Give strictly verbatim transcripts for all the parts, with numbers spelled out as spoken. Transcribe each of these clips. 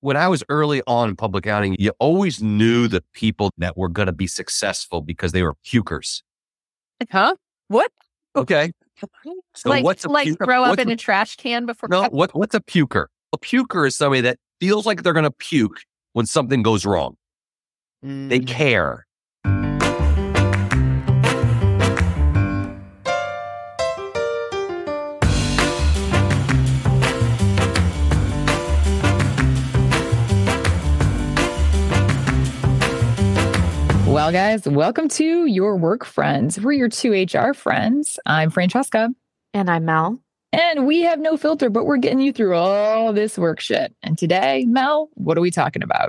when I was early on in public accounting, you always knew the people that were going to be successful because they were pukers. Huh? What? Okay. So like, what's a like puker? throw up What's in a, a trash can before. no, what, what's a puker? A puker is somebody that feels like they're going to puke when something goes wrong. Mm. They care. Well, guys, welcome to Your Work Friends. We're your two H R friends. I'm Francesca. And I'm Mel. And we have no filter, but we're getting you through all this work shit. And today, Mel, what are we talking about?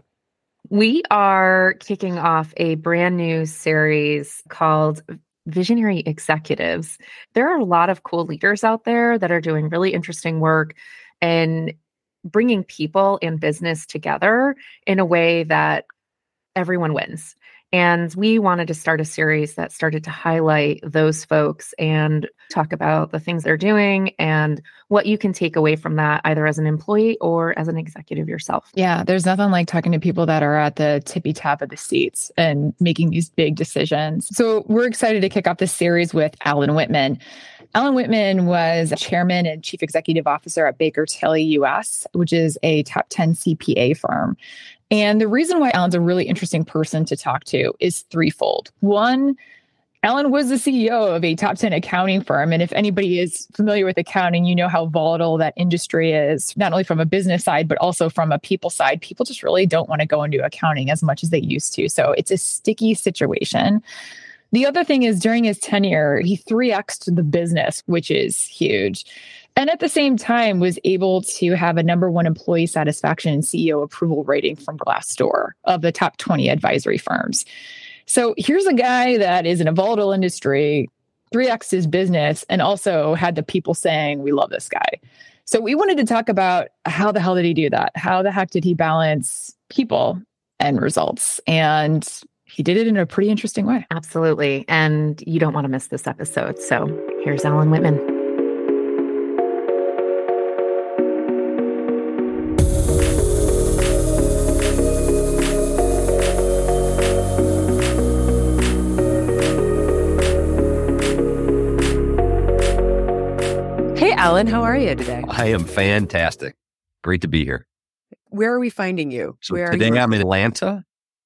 We are kicking off a brand new series called Visionary Executives. There are a lot of cool leaders out there that are doing really interesting work and bringing people and business together in a way that everyone wins. And we wanted to start a series that started to highlight those folks and talk about the things they're doing and what you can take away from that, either as an employee or as an executive yourself. Yeah, there's nothing like talking to people that are at the tippy top of the seats and making these big decisions. So we're excited to kick off this series with Alan Whitman. Alan Whitman was chairman and chief executive officer at Baker Tilly U S, which is a top ten C P A firm. And the reason why Alan's a really interesting person to talk to is threefold. One, Alan was the C E O of a top ten accounting firm. And if anybody is familiar with accounting, you know how volatile that industry is, not only from a business side, but also from a people side. People just really don't want to go into accounting as much as they used to. So it's a sticky situation. The other thing is during his tenure, he three X'd the business, which is huge. And at the same time, was able to have a number one employee satisfaction and C E O approval rating from Glassdoor of the top twenty advisory firms. So here's a guy that is in a volatile industry, three X'd his business, and also had the people saying, we love this guy. So we wanted to talk about how the hell did he do that? How the heck did he balance people and results? And he did it in a pretty interesting way. Absolutely. And you don't want to miss this episode. So here's Alan Whitman. Hey, Alan, how are you today? I am fantastic. Great to be here. Where are we finding you? So Where today are you? I'm in Atlanta,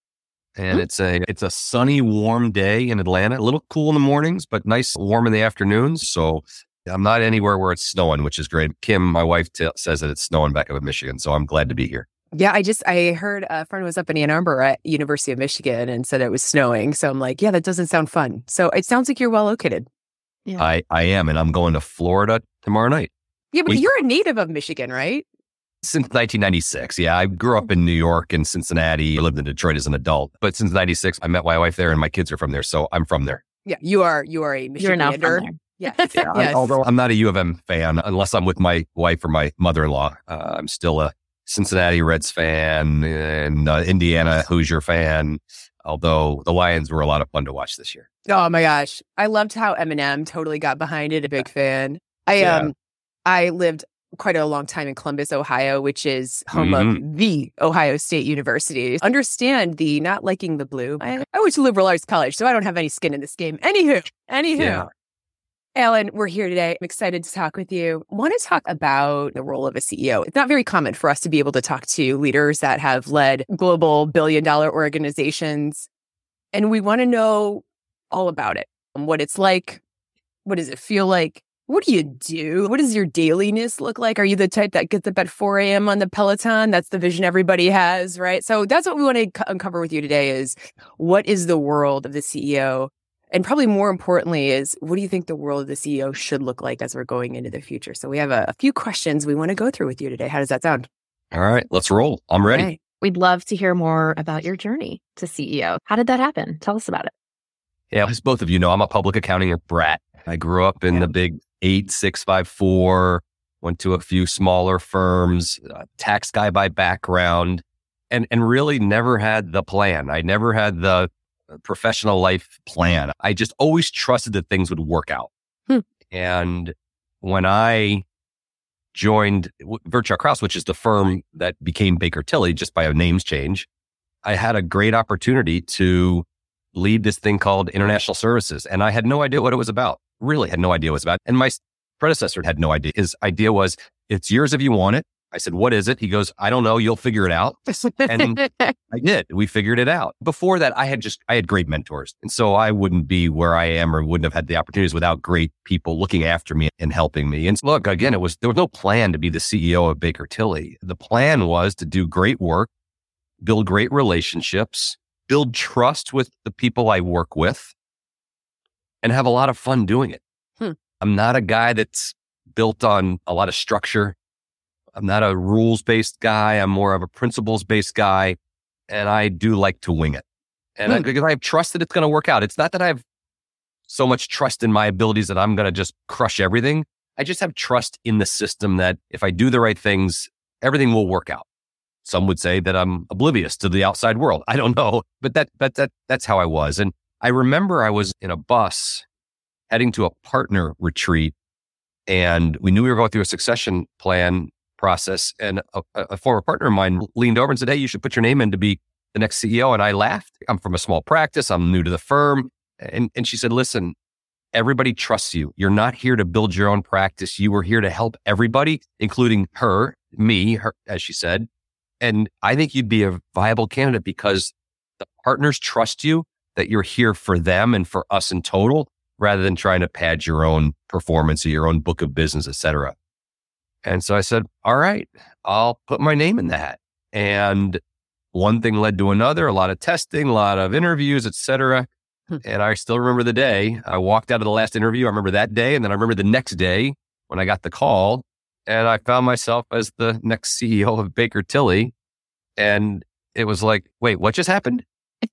and hmm? it's a it's a sunny, warm day in Atlanta. A little cool in the mornings, but nice, warm in the afternoons. So I'm not anywhere where it's snowing, which is great. Kim, my wife, t- says that it's snowing back up in Michigan, so I'm glad to be here. Yeah, I just, I heard a friend was up in Ann Arbor at University of Michigan and said it was snowing. So I'm like, yeah, that doesn't sound fun. So it sounds like you're well located. Yeah. I, I am, and I'm going to Florida tomorrow night. Yeah, but we, you're a native of Michigan, right? Since nineteen ninety-six. Yeah, I grew up in New York and Cincinnati. I lived in Detroit as an adult. But since ninety-six, I met my wife there, and my kids are from there. So I'm from there. Yeah, you are You are a Michigander. You're now from there. Yeah. yeah yes. I, although I'm not a U of M fan, unless I'm with my wife or my mother-in-law. Uh, I'm still a Cincinnati Reds fan and uh, Indiana Hoosier fan. Although the Lions were a lot of fun to watch this year. Oh my gosh. I loved how Eminem totally got behind it. A big fan. I yeah. um I lived quite a long time in Columbus, Ohio, which is home mm-hmm. of the Ohio State University. Understand the not liking the blue. I, I went to liberal arts college, so I don't have any skin in this game. Anywho, anywho. Yeah. Alan, we're here today. I'm excited to talk with you. I want to talk about the role of a C E O. It's not very common for us to be able to talk to leaders that have led global billion dollar organizations. And we want to know all about it. What it's like. What does it feel like? What do you do? What does your dailiness look like? Are you the type that gets up at four a.m. on the Peloton? That's the vision everybody has, right? So that's what we want to uncover with you today is what is the world of the C E O? And probably more importantly is, what do you think the world of the C E O should look like as we're going into the future? So we have a, a few questions we want to go through with you today. How does that sound? All right, let's roll. I'm ready. Okay. We'd love to hear more about your journey to C E O. How did that happen? Tell us about it. Yeah, as both of you know, I'm a public accounting brat. I grew up in yeah. the big eight, six, five, four, went to a few smaller firms, uh, tax guy by background, and, and really never had the plan. I never had the professional life plan. I just always trusted that things would work out. Hmm. And when I joined Virchow Krause, which is the firm that became Baker Tilly just by a names change, I had a great opportunity to lead this thing called International Services. And I had no idea what it was about. Really had no idea what it was about. And my predecessor had no idea. His idea was, it's yours if you want it. I said, what is it? He goes, I don't know. You'll figure it out. And I did. We figured it out. Before that, I had just, I had great mentors. And so I wouldn't be where I am or wouldn't have had the opportunities without great people looking after me and helping me. And look, again, it was, there was no plan to be the C E O of Baker Tilly. The plan was to do great work, build great relationships, build trust with the people I work with, and have a lot of fun doing it. Hmm. I'm not a guy that's built on a lot of structure. I'm not a rules-based guy. I'm more of a principles-based guy. And I do like to wing it. And I, because I have trust that it's going to work out. It's not that I have so much trust in my abilities that I'm going to just crush everything. I just have trust in the system that if I do the right things, everything will work out. Some would say that I'm oblivious to the outside world. I don't know. But that, that, that, that's how I was. And I remember I was in a bus heading to a partner retreat, and we knew we were going through a succession plan process. And a, a former partner of mine leaned over and said, hey, you should put your name in to be the next C E O. And I laughed. I'm from a small practice. I'm new to the firm. And, and she said, listen, everybody trusts you. You're not here to build your own practice. You were here to help everybody, including her, me, her, as she said. And I think you'd be a viable candidate because the partners trust you, that you're here for them and for us in total, rather than trying to pad your own performance or your own book of business, et cetera. And so I said, all right, I'll put my name in the hat. And one thing led to another, a lot of testing, a lot of interviews, et cetera. Hmm. And I still remember the day I walked out of the last interview. I remember that day. And then I remember the next day when I got the call, and I found myself as the next C E O of Baker Tilly. And it was like, wait, what just happened?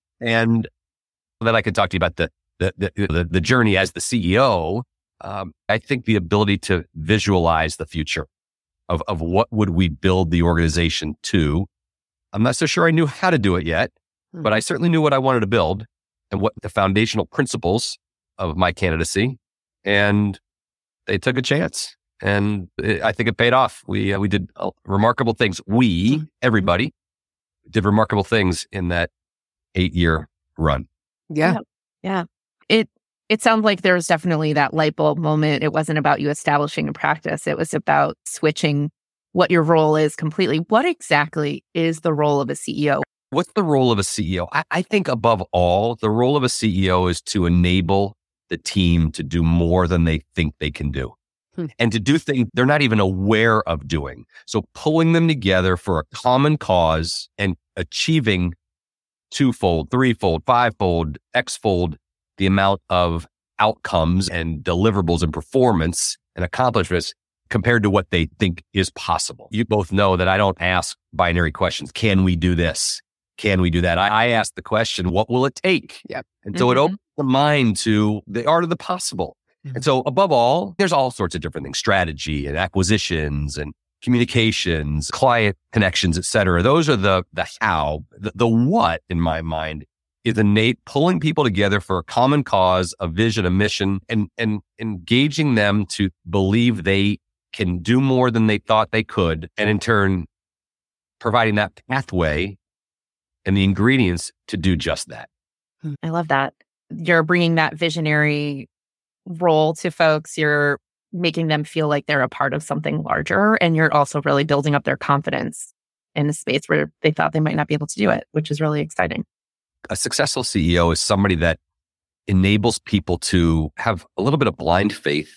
And then I could talk to you about the the the, the journey as the C E O. Um, I think the ability to visualize the future of, of what would we build the organization to. I'm not so sure I knew how to do it yet, hmm. but I certainly knew what I wanted to build and what the foundational principles of my candidacy. And they took a chance. And it, I think it paid off. We uh, we did uh, remarkable things. We, everybody, did remarkable things in that eight-year run. Yeah. yeah. Yeah. It it sounds like there was definitely that light bulb moment. It wasn't about you establishing a practice. It was about switching what your role is completely. What exactly is the role of a C E O? What's the role of a C E O? I, I think above all, the role of a C E O is to enable the team to do more than they think they can do. Hmm. And to do things they're not even aware of doing. So pulling them together for a common cause and achieving twofold, threefold, fivefold, x-fold the amount of outcomes and deliverables and performance and accomplishments compared to what they think is possible. You both know that I don't ask binary questions. Can we do this? Can we do that? I, I ask the question, what will it take? Yep. And so mm-hmm. it opens the mind to the art of the possible. And so above all, there's all sorts of different things, strategy and acquisitions and communications, client connections, et cetera. Those are the the how. The, the what, in my mind, is innate, pulling people together for a common cause, a vision, a mission, and, and engaging them to believe they can do more than they thought they could. And in turn, providing that pathway and the ingredients to do just that. I love that. You're bringing that visionary role to folks. You're making them feel like they're a part of something larger. And you're also really building up their confidence in a space where they thought they might not be able to do it, which is really exciting. A successful C E O is somebody that enables people to have a little bit of blind faith.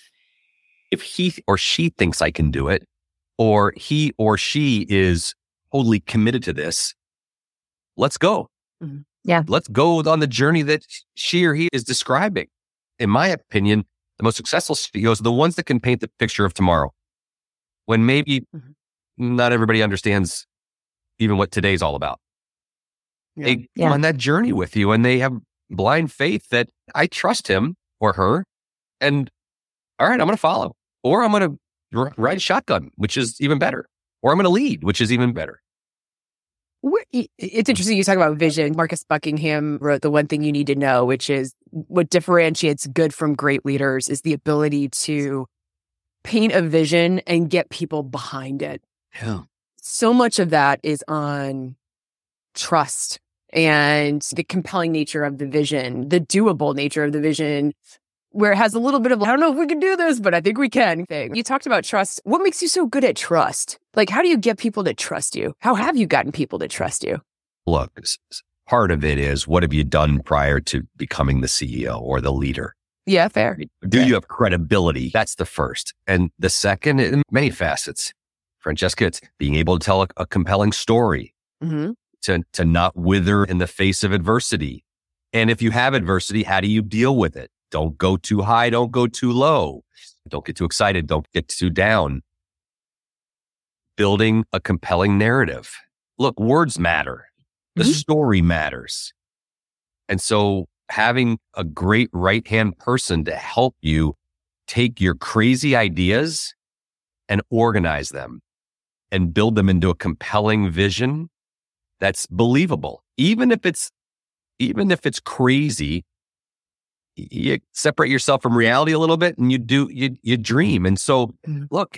If he or she thinks I can do it, or he or she is totally committed to this, let's go. Mm-hmm. Yeah. Let's go on the journey that she or he is describing. In my opinion, the most successful C E Os are the ones that can paint the picture of tomorrow, when maybe mm-hmm. not everybody understands even what today's all about. Yeah. They yeah. come on that journey with you, and they have blind faith that I trust him or her, and all right, I'm going to follow, or I'm going to r- ride shotgun, which is even better, or I'm going to lead, which is even better. It's interesting you talk about vision. Marcus Buckingham wrote The One Thing You Need to Know, which is what differentiates good from great leaders is the ability to paint a vision and get people behind it. Yeah. So much of that is on trust and the compelling nature of the vision, the doable nature of the vision, where it has a little bit of, I don't know if we can do this, but I think we can thing. You talked about trust. What makes you so good at trust? Like, how do you get people to trust you? How have you gotten people to trust you? Look, part of it is, what have you done prior to becoming the C E O or the leader? Yeah, fair. Do fair. you have credibility? That's the first. And the second, in many facets, Francesca, it's being able to tell a, a compelling story, Mm-hmm. to, to not wither in the face of adversity. And if you have adversity, how do you deal with it? Don't go too high. Don't go too low. Don't get too excited. Don't get too down. Building a compelling narrative. Look, words matter. The Mhm. story matters. And so having a great right-hand person to help you take your crazy ideas and organize them and build them into a compelling vision that's believable. Even if it's, even if it's crazy, you separate yourself from reality a little bit and you do, you, you dream. And so Mhm. look,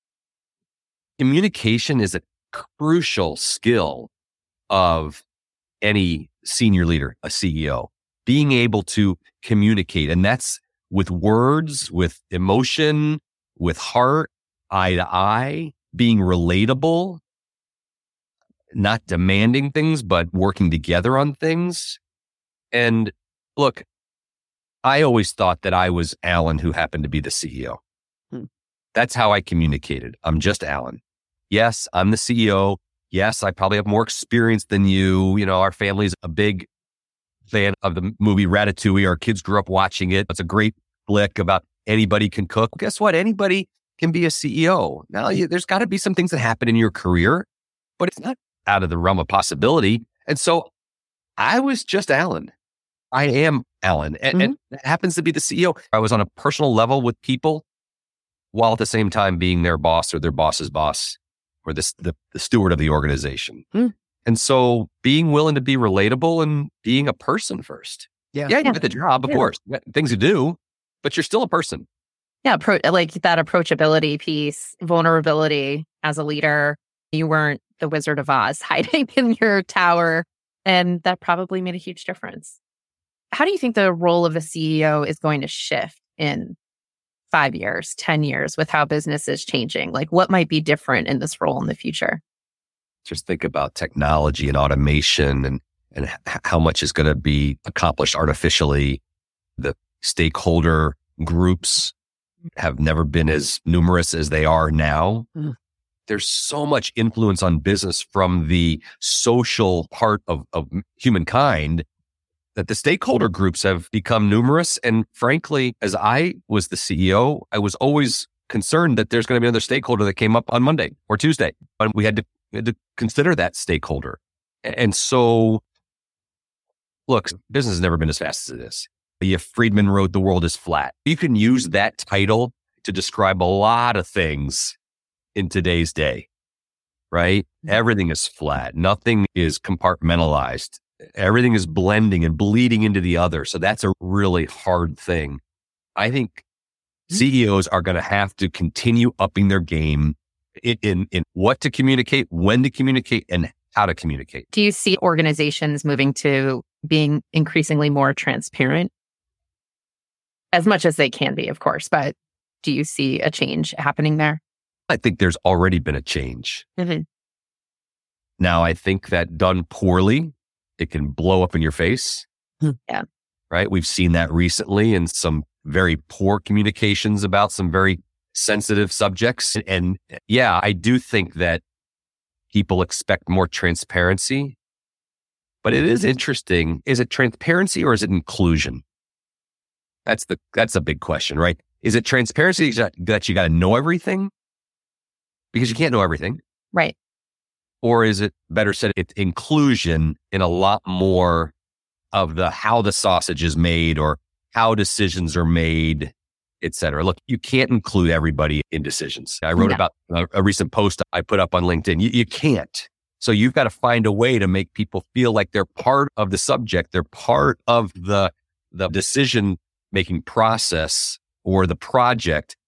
communication is a crucial skill of any senior leader, a C E O, being able to communicate. And that's with words, with emotion, with heart, eye to eye, being relatable, not demanding things, but working together on things. And look, I always thought that I was Alan who happened to be the C E O. Hmm. That's how I communicated. I'm just Alan. Yes, I'm the C E O. Yes, I probably have more experience than you. You know, our family's a big fan of the movie Ratatouille. Our kids grew up watching it. It's a great flick about anybody can cook. Guess what? Anybody can be a C E O. Now, you, there's got to be some things that happen in your career, but it's not out of the realm of possibility. And so I was just Alan. I am Alan. And, Mhm. and it happens to be the C E O. I was on a personal level with people while at the same time being their boss or their boss's boss or this, the, the steward of the organization. Mm. And so being willing to be relatable and being a person first. Yeah. Yeah, you Yeah. get the job, of Yeah. course. You got things to do, but you're still a person. Yeah, pro- like that approachability piece, vulnerability as a leader. You weren't the Wizard of Oz hiding in your tower, and that probably made a huge difference. How do you think the role of a C E O is going to shift in five years, ten years with how business is changing? Like, what might be different in this role in the future? Just think about technology and automation and, and h- how much is going to be accomplished artificially. The stakeholder groups have never been as numerous as they are now. Mm. There's so much influence on business from the social part of, of humankind that the stakeholder groups have become numerous. And frankly, as I was the C E O, I was always concerned that there's going to be another stakeholder that came up on Monday or Tuesday. And we had to, we had to consider that stakeholder. And so, look, business has never been as fast as it is. If Friedman wrote The World is Flat, you can use that title to describe a lot of things in today's day, right? Mhm. Everything is flat. Nothing is compartmentalized. Everything is blending and bleeding into the other. So that's a really hard thing. I think C E Os are going to have to continue upping their game in, in, in what to communicate, when to communicate, and how to communicate. Do you see organizations moving to being increasingly more transparent? As much as they can be, of course, but do you see a change happening there? I think there's already been a change. Mm-hmm. Now, I think that done poorly, it can blow up in your face. Hmm. Yeah. Right? We've seen that recently in some very poor communications about some very sensitive subjects. And, and yeah, I do think that people expect more transparency, but it is interesting. Is it transparency or is it inclusion? That's the, that's a big question, right? Is it transparency that you got to know everything? Because you can't know everything. Right. Or is it better said, it's inclusion in a lot more of the how the sausage is made or how decisions are made, et cetera. Look, you can't include everybody in decisions. I wrote No. about a, a recent post I put up on LinkedIn. You, you can't. So you've got to find a way to make people feel like they're part of the subject. They're part of the, the decision making process or the project.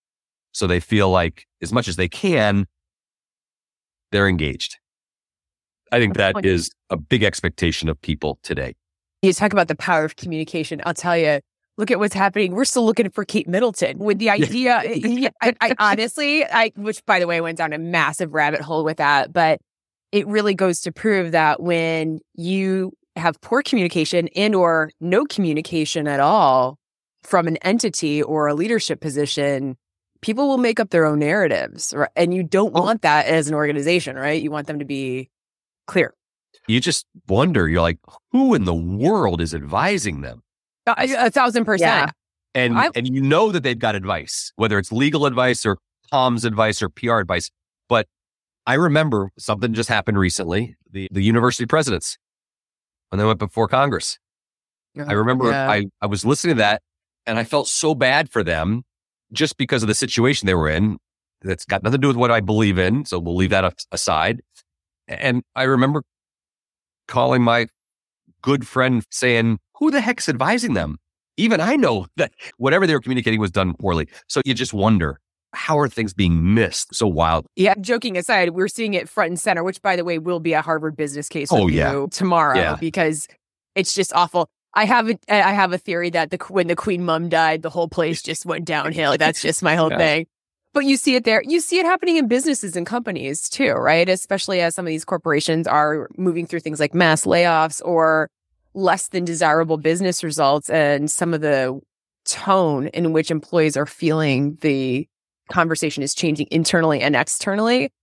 So they feel like as much as they can, they're engaged. I think that is a big expectation of people today. You talk about the power of communication. I'll tell you, look at what's happening. We're still looking for Kate Middleton with the idea. yeah, I, I honestly, I, which by the way, went down a massive rabbit hole with that, but it really goes to prove that when you have poor communication and or no communication at all from an entity or a leadership position, people will make up their own narratives. Right? And you don't want that as an organization, right? You want them to be clear. You just wonder, you're like, who in the world is advising them? A, a thousand percent. Yeah. And I- and you know that they've got advice, whether it's legal advice or comms advice or P R advice. But I remember something just happened recently, the, the university presidents, when they went before Congress. I remember Yeah. I, I was listening to that and I felt so bad for them just because of the situation they were in. That's got nothing to do with what I believe in. So we'll leave that a- aside. And I remember calling my good friend saying, who the heck's advising them? Even I know that whatever they were communicating was done poorly. So you just wonder, how are things being missed so wild? Yeah, joking aside, we're seeing it front and center, which by the way, will be a Harvard business case Oh, review yeah. tomorrow Yeah. because it's just awful. I have a, I have a theory that the when the Queen Mum died, the whole place just went downhill. That's just my whole Yeah. thing. But you see it there. You see it happening in businesses and companies too, right? Especially as some of these corporations are moving through things like mass layoffs or less than desirable business results, and some of the tone in which employees are feeling the conversation is changing internally and externally.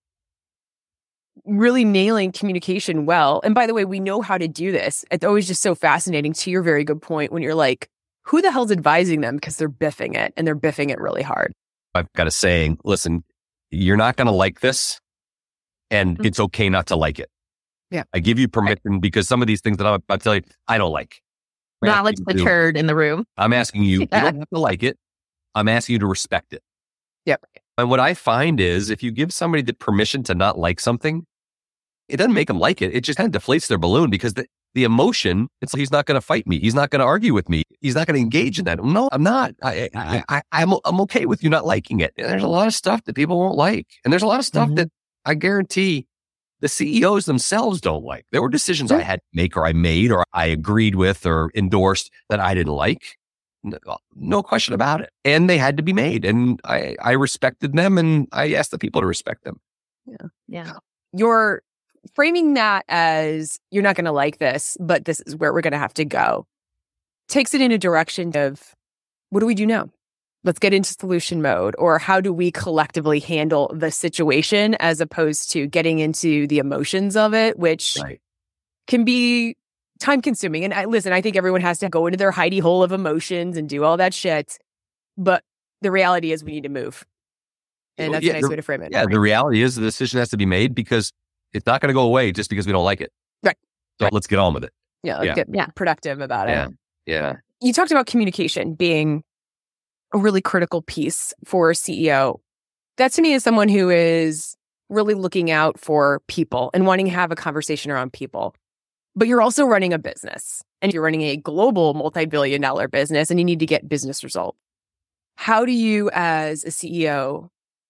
Really nailing communication well. And by the way, we know how to do this. It's always just so fascinating, to your very good point, when you're like, who the hell's advising them? Because they're biffing it and they're biffing it really hard. I've got a saying, listen, you're not going to like this and Mhm. it's okay not to like it. Yeah. I give you permission because some of these things that I'm about to tell you, I don't like. I'm Knowledge asking the you to- turd in the room. I'm asking you, you Yeah. don't have to like it. I'm asking you to respect it. Yep. And what I find is if you give somebody the permission to not like something, it doesn't make them like it. It just kind of deflates their balloon because the, the emotion, it's like, he's not going to fight me. He's not going to argue with me. He's not going to engage in that. No, I'm not. I, I, I, I'm, I'm okay with you not liking it. And there's a lot of stuff that people won't like. And there's a lot of stuff Mhm. that I guarantee the C E Os themselves don't like. There were decisions I had to make or I made or I agreed with or endorsed that I didn't like. No, no question about it. And they had to be made. And I, I respected them and I asked the people to respect them. Yeah. You're framing that as you're not going to like this, but this is where we're going to have to go. Takes it in a direction of what do we do now? Let's get into solution mode, or how do we collectively handle the situation as opposed to getting into the emotions of it, which Right. can be time consuming. And I, listen, I think everyone has to go into their hidey hole of emotions and do all that shit. But the reality is we need to move. And Well, that's yeah, a nice the- way to frame it. Yeah, the reality is the decision has to be made because it's not going to go away just because we don't like it. Right. So let's get on with it. Yeah, let's Yeah. get Yeah. productive about Yeah. it. Yeah. You talked about communication being a really critical piece for a C E O. That to me is someone who is really looking out for people and wanting to have a conversation around people. But you're also running a business and you're running a global multi-billion dollar business and you need to get business results. How do you as a C E O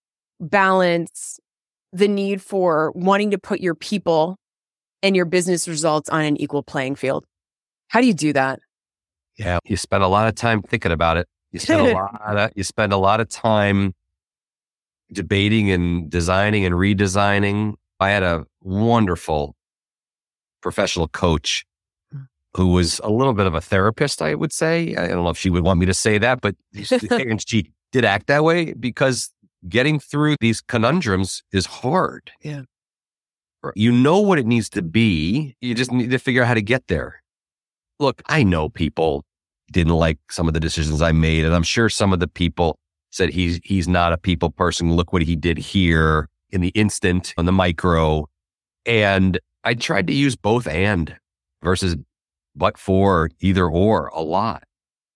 balance the need for wanting to put your people and your business results on an equal playing field? How do you do that? Yeah. You spend a lot of time thinking about it. You spend a lot of, you spend a lot of time debating and designing and redesigning. I had a wonderful professional coach who was a little bit of a therapist, I would say. I don't know if she would want me to say that, but and she did act that way because getting through these conundrums is hard. Yeah. You know what it needs to be. You just need to figure out how to get there. Look, I know people didn't like some of the decisions I made, and I'm sure some of the people said he's he's not a people person. Look what he did here in the instant, on the micro. And I tried to use both and versus but for, either or a lot.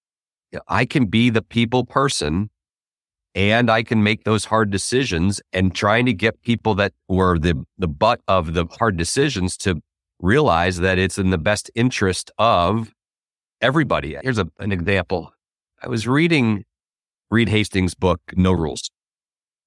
I can be the people person and I can make those hard decisions, and trying to get people that were the, the butt of the hard decisions to realize that it's in the best interest of everybody. Here's a, an example. I was reading Reed Hastings' book, No Rules.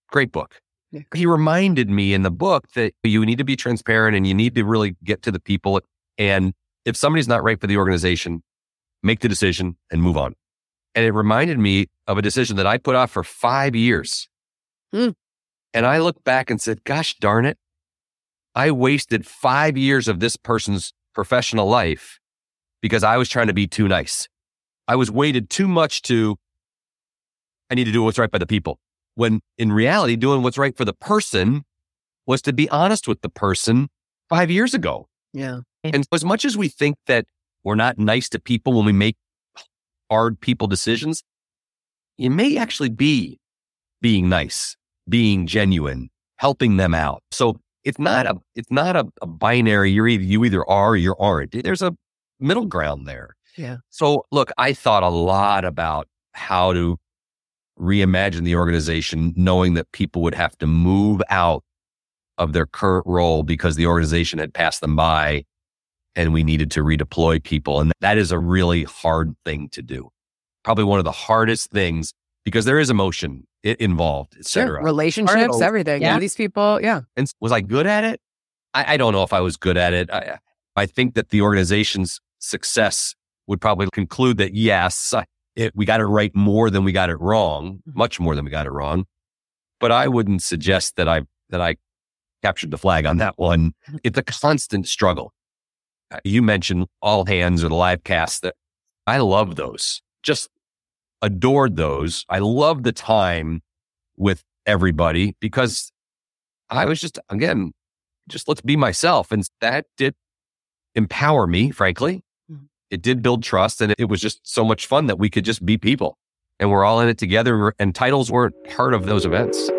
Great book. Yeah. He reminded me in the book that you need to be transparent and you need to really get to the people. And if somebody's not right for the organization, make the decision and move on. And it reminded me of a decision that I put off for five years. Hmm. And I looked back and said, gosh darn it, I wasted five years of this person's professional life because I was trying to be too nice. I was weighted too much to, I need to do what's right by the people. When in reality, doing what's right for the person was to be honest with the person five years ago. Yeah. And as much as we think that we're not nice to people when we make hard people decisions, you may actually be being nice, being genuine, helping them out. So it's not a it's not a, a binary. You're either you either are or you aren't. There's a middle ground there. Yeah. So look, I thought a lot about how to reimagine the organization, knowing that people would have to move out of their current role because the organization had passed them by and we needed to redeploy people. And that is a really hard thing to do. Probably one of the hardest things because there is emotion involved, et cetera. Sure. Relationships, everything. Yeah. Yeah. These people, yeah. And was I good at it? I, I don't know if I was good at it. I, I think that the organization's success would probably conclude that, yes, it, we got it right more than we got it wrong, much more than we got it wrong. But I wouldn't suggest that I that I captured the flag on that one. It's a constant struggle. You mentioned All Hands or the live cast. That I love those. Just adored those. I love the time with everybody because I was just, again, just let's be myself. And that did empower me, frankly. Mm-hmm. It did build trust. And it was just so much fun that we could just be people. And we're all in it together. And titles weren't part of those events.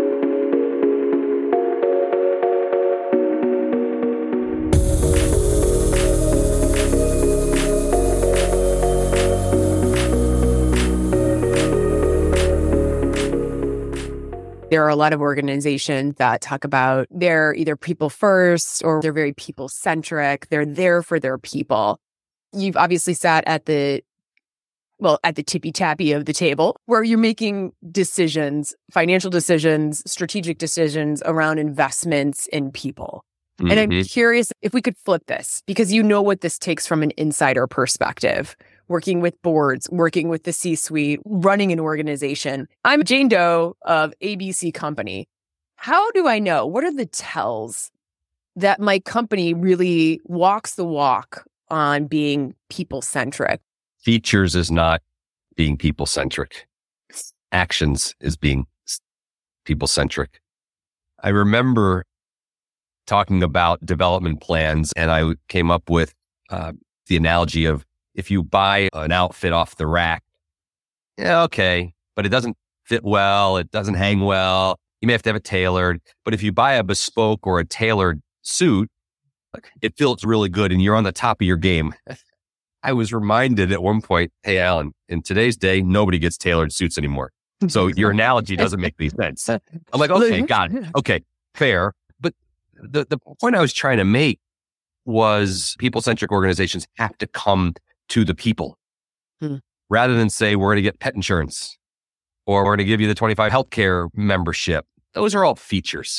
There are a lot of organizations that talk about they're either people first or they're very people centric. They're there for their people. You've obviously sat at the, well, at the tippy tappy of the table where you're making decisions, financial decisions, strategic decisions around investments in people. Mm-hmm. And I'm curious if we could flip this because you know what this takes from an insider perspective. Working with boards, working with the C-suite, running an organization. I'm Jane Doe of A B C Company. How do I know? What are the tells that my company really walks the walk on being people-centric? Features is not being people-centric. Actions is being people-centric. I remember talking about development plans, and I came up with uh, the analogy of if you buy an outfit off the rack, yeah, okay, but it doesn't fit well, it doesn't hang well, you may have to have it tailored. But if you buy a bespoke or a tailored suit, it feels really good and you're on the top of your game. I was reminded at one point, hey, Alan, in today's day, nobody gets tailored suits anymore. So your analogy doesn't make any sense. I'm like, okay, got it. Okay, fair. But the, the point I was trying to make was people-centric organizations have to come to the people hmm. rather than say, we're going to get pet insurance or we're going to give you the twenty-five healthcare membership. Those are all features.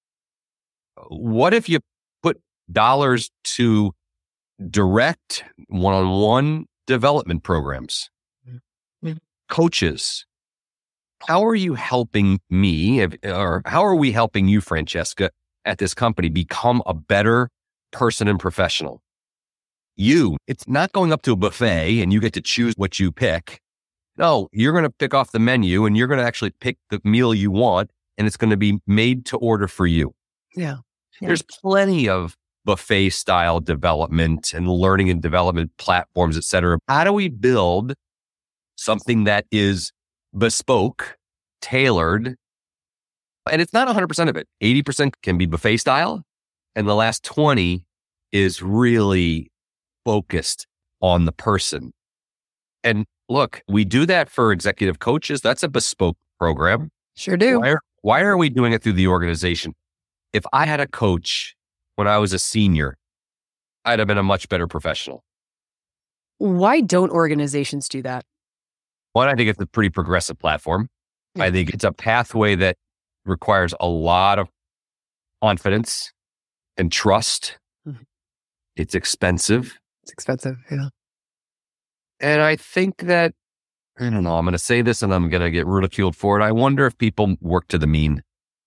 What if you put dollars to direct one-on-one development programs, hmm. coaches? How are you helping me if, or how are we helping you, Francesca, at this company become a better person and professional? You, it's not going up to a buffet and you get to choose what you pick. No, you're going to pick off the menu and you're going to actually pick the meal you want and it's going to be made to order for you. Yeah. yeah. There's plenty of buffet style development and learning and development platforms, et cetera. How do we build something that is bespoke, tailored? And it's not one hundred percent of it. eighty percent can be buffet style. And the last twenty is really focused on the person. And look, we do that for executive coaches. That's a bespoke program. Sure do. Why are, why are we doing it through the organization? If I had a coach when I was a senior, I'd have been a much better professional. Why don't organizations do that? One, I think it's a pretty progressive platform. Yeah. I think it's a pathway that requires a lot of confidence and trust. Mhm. It's expensive. It's expensive. Yeah. And I think that, I don't know, I'm going to say this and I'm going to get ridiculed for it. I wonder if people work to the mean.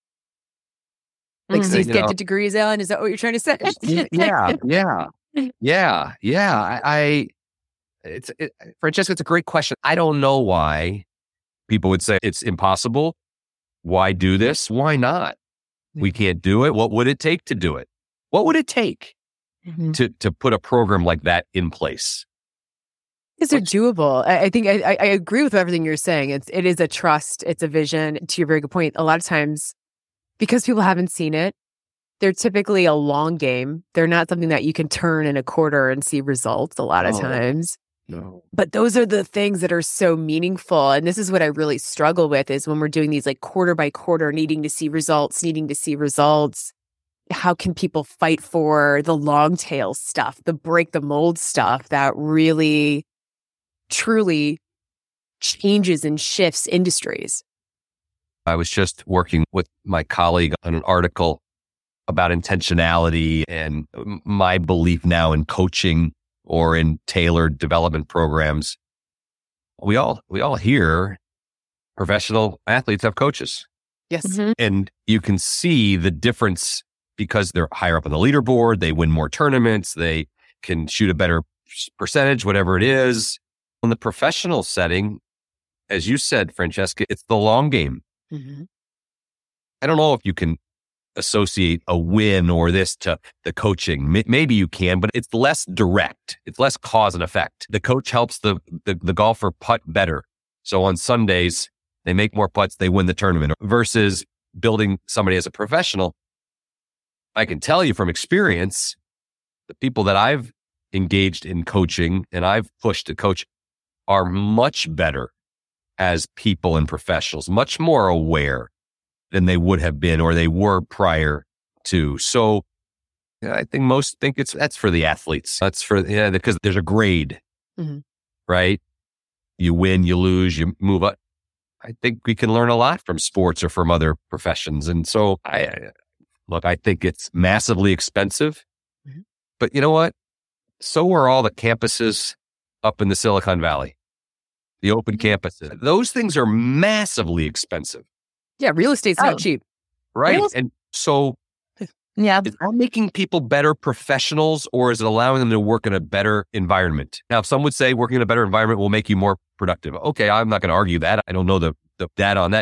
Like, Mm. so You you get know. the degrees, Ellen? Is that what you're trying to say? yeah, yeah, yeah, yeah. I, I it's it, Francesca, it's a great question. I don't know why people would say it's impossible. Why do this? Why not? We can't do it. What would it take to do it? What would it take Mhm. to to put a program like that in place? Because they're doable. I, I think I, I I agree with everything you're saying. It's it is a trust. It's a vision. To your very good point, a lot of times, because people haven't seen it, they're typically a long game. They're not something that you can turn in a quarter and see results a lot of No. times. No. But those are the things that are so meaningful. And this is what I really struggle with is when we're doing these like quarter by quarter, needing to see results, needing to see results. How can people fight for the long tail stuff, the break the mold stuff that really, truly changes and shifts industries? I was just working with my colleague on an article about intentionality and my belief now in coaching or in tailored development programs. We all we all hear professional athletes have coaches, Yes. Mhm. and you can see the difference because they're higher up on the leaderboard. They win more tournaments. They can shoot a better percentage, whatever it is. In the professional setting, as you said, Francesca, it's the long game. Mhm. I don't know if you can associate a win or this to the coaching. M- Maybe you can, but it's less direct. It's less cause and effect. The coach helps the, the, the golfer putt better. So on Sundays, they make more putts, they win the tournament versus building somebody as a professional. I can tell you from experience, the people that I've engaged in coaching and I've pushed to coach are much better as people and professionals, much more aware than they would have been or they were prior to. So yeah, I think most think it's that's for the athletes. That's for, yeah, because there's a grade, Mhm. right? You win, you lose, you move up. I think we can learn a lot from sports or from other professions. And so I, I look, I think it's massively expensive, Mhm. but you know what? So are all the campuses up in the Silicon Valley, the open campuses. Those things are massively expensive. Yeah, real estate's Oh. not cheap. Right. Real- And so Yeah. is that making people better professionals or is it allowing them to work in a better environment? Now, some would say working in a better environment will make you more productive. Okay, I'm not going to argue that. I don't know the, the data on that.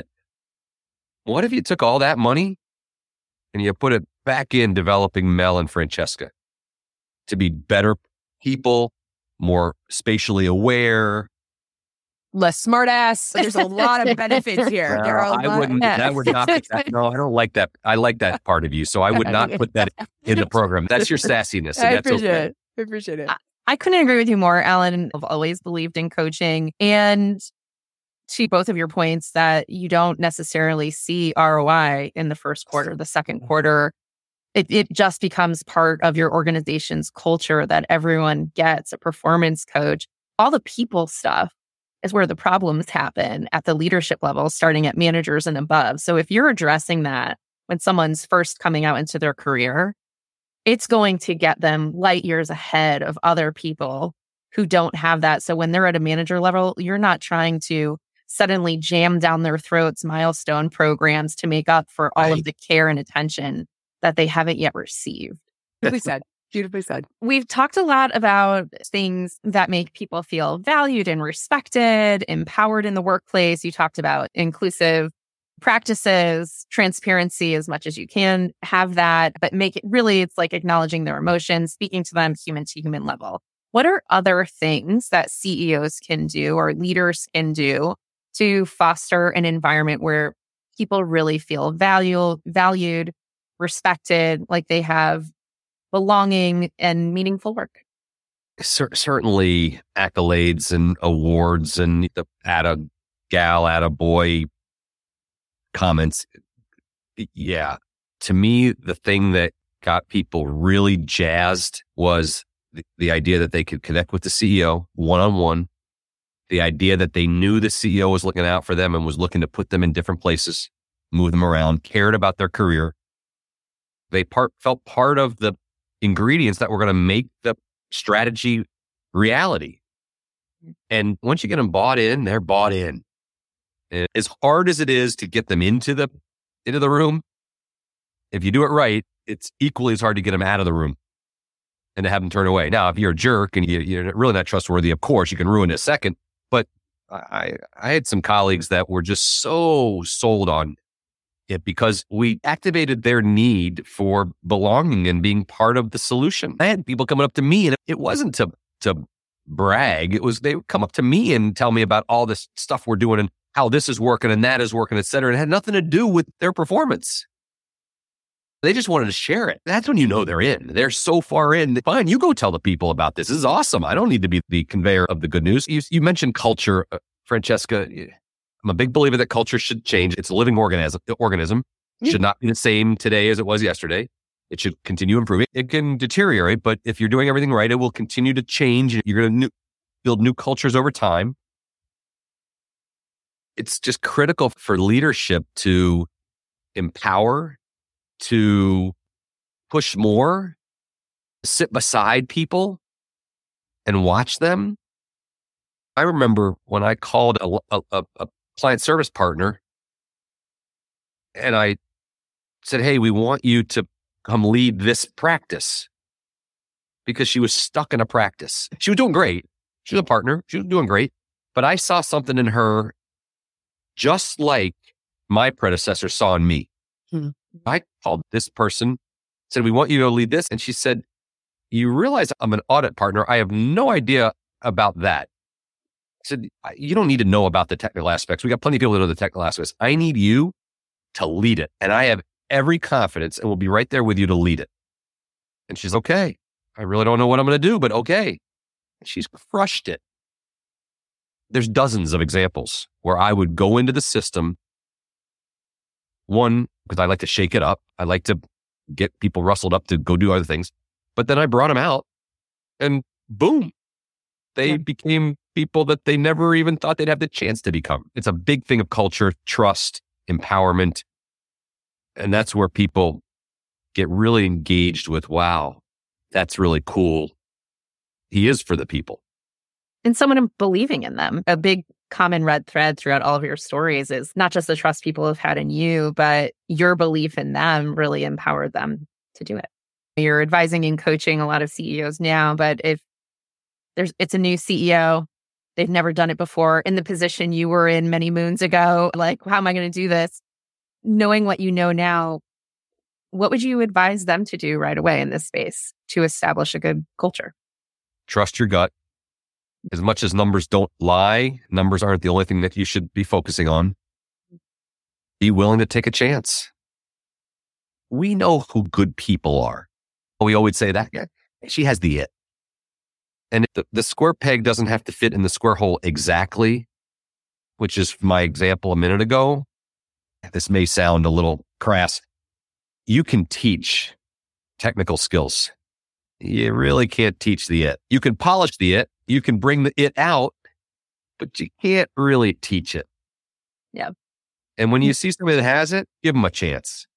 What if you took all that money and you put it back in developing Mel and Francesca to be better people, more spatially aware? Less smart ass. There's a lot of benefits here. There are a I lot wouldn't, of that would not, that, no, I don't like that. I like that part of you. So I would not put that in the program. That's your sassiness. And I that's appreciate okay. it. I appreciate it. I couldn't agree with you more, Alan. I've always believed in coaching. And to both of your points that you don't necessarily see R O I in the first quarter, the second quarter, it, it just becomes part of your organization's culture that everyone gets a performance coach. All the people stuff is where the problems happen at the leadership level, starting at managers and above. So if you're addressing that when someone's first coming out into their career, it's going to get them light years ahead of other people who don't have that. So when they're at a manager level, you're not trying to suddenly jam down their throats milestone programs to make up for all Right. of the care and attention that they haven't yet received. Beautifully said. Beautifully said. We've talked a lot about things that make people feel valued and respected, empowered in the workplace. You talked about inclusive practices, transparency as much as you can have that, but make it really, it's like acknowledging their emotions, speaking to them human to human level. What are other things that C E Os can do or leaders can do to foster an environment where people really feel value, valued, respected, like they have belonging and meaningful work? Cer- certainly accolades and awards and the atta gal, atta boy comments. Yeah. To me, the thing that got people really jazzed was the, the idea that they could connect with the C E O one-on-one, the idea that they knew the C E O was looking out for them and was looking to put them in different places. move them around, cared about their career. They part, felt part of the ingredients that were going to make the strategy reality. And once you get them bought in, they're bought in. And as hard as it is to get them into the into the room, if you do it right, it's equally as hard to get them out of the room and to have them turn away. Now, if you're a jerk and you, you're really not trustworthy, of course, you can ruin a second. But I, I had some colleagues that were just so sold on it because we activated their need for belonging and being part of the solution. I had people coming up to me, and it wasn't to to brag. It was they would come up to me and tell me about all this stuff we're doing and how this is working and that is working, et cetera. It had nothing to do with their performance. They just wanted to share it. That's when you know they're in. They're so far in. Fine, you go tell the people about this. This is awesome. I don't need to be the conveyor of the good news. You, you mentioned culture, uh, Francesca. I'm a big believer that culture should change. It's a living organism. Organism It should not be the same today as it was yesterday. It should continue improving. It can deteriorate, but if you're doing everything right, it will continue to change. You're going to new, build new cultures over time. It's just critical for leadership to empower, to push more, sit beside people and watch them. I remember when I called a, a, a client service partner and I said, hey, we want you to come lead this practice, because she was stuck in a practice. She was doing great. She was a partner. She was doing great. But I saw something in her just like my predecessor saw in me. Hmm. I called this person, said, we want you to lead this. And she said, you realize I'm an audit partner. I have no idea about that. I said, you don't need to know about the technical aspects. We got plenty of people that know the technical aspects. I need you to lead it. And I have every confidence and will be right there with you to lead it. And she's okay. I really don't know what I'm going to do, but okay. And she's crushed it. There's dozens of examples where I would go into the system. One, because I like to shake it up. I like to get people rustled up to go do other things. But then I brought them out and boom, they yeah. became people that they never even thought they'd have the chance to become. It's a big thing of culture, trust, empowerment. And that's where people get really engaged with, wow, that's really cool. He is for the people. And someone believing in them. A big common red thread throughout all of your stories is not just the trust people have had in you, but your belief in them really empowered them to do it. You're advising and coaching a lot of C E Os now, but if there's, it's a new C E O, they've never done it before in the position you were in many moons ago, like, how am I going to do this? Knowing what you know now, what would you advise them to do right away in this space to establish a good culture? Trust your gut. As much as numbers don't lie, numbers aren't the only thing that you should be focusing on. Be willing to take a chance. We know who good people are. We always say that. Yeah, she has the it. And the, the square peg doesn't have to fit in the square hole exactly, which is my example a minute ago. This may sound a little crass. You can teach technical skills. You really can't teach the it. You can polish the it. You can bring the it out, but you can't really teach it. Yeah. And when you see somebody that has it, give them a chance.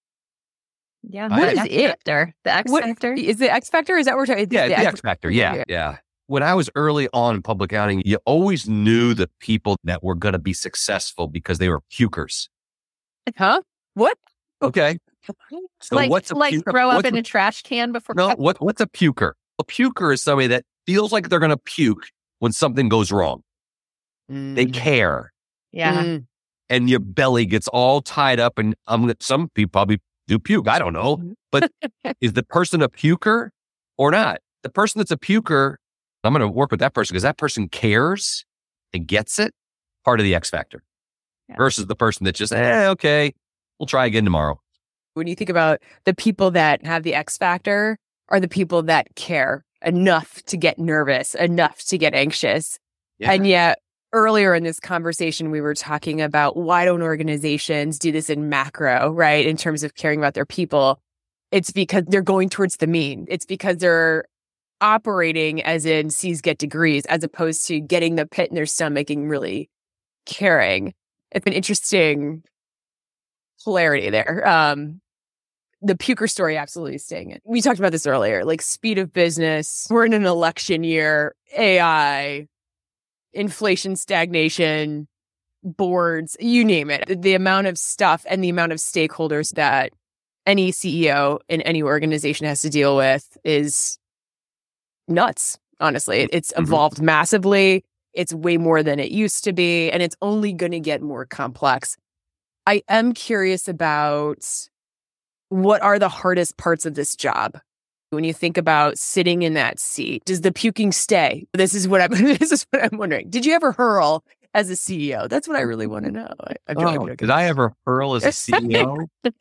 Yeah. What is it? Factor? The X what, factor? Is the X factor? Is that what we're talking about? Yeah, the, the X, X factor. Yeah, yeah. When I was early on in public accounting, you always knew the people that were going to be successful because they were pukers. Huh? What? Okay. So like, what's a like puker? throw up what's in a, a trash can before. No, what, what's a puker? A puker is somebody that feels like they're going to puke when something goes wrong. Mm. They care. Yeah. Mm. And your belly gets all tied up, and um, some people probably do puke. I don't know. But is the person a puker or not? The person that's a puker, I'm going to work with that person because that person cares and gets it, part of the X factor. Yeah. Versus the person that just, eh, okay, we'll try again tomorrow. When you think about the people that have the X factor are the people that care enough to get nervous, enough to get anxious. Yeah. And yet earlier in this conversation, we were talking about why don't organizations do this in macro, right? In terms of caring about their people. It's because they're going towards the mean. It's because they're operating as in C's get degrees, as opposed to getting the pit in their stomach and really caring. It's an interesting polarity there. Um, the puker story absolutely staying in. We talked about this earlier, like speed of business. We're in an election year, A I, inflation, stagnation, boards, you name it. The, the amount of stuff and the amount of stakeholders that any C E O in any organization has to deal with is nuts. Honestly, it, it's mm-hmm. evolved massively. It's way more than it used to be, and it's only going to get more complex. I am curious about what are the hardest parts of this job? When you think about sitting in that seat, does the puking stay? This is what I'm. This is what I'm wondering. Did you ever hurl as a C E O? That's what I really want to know. I, I'm oh, joking. Did I ever hurl as a C E O?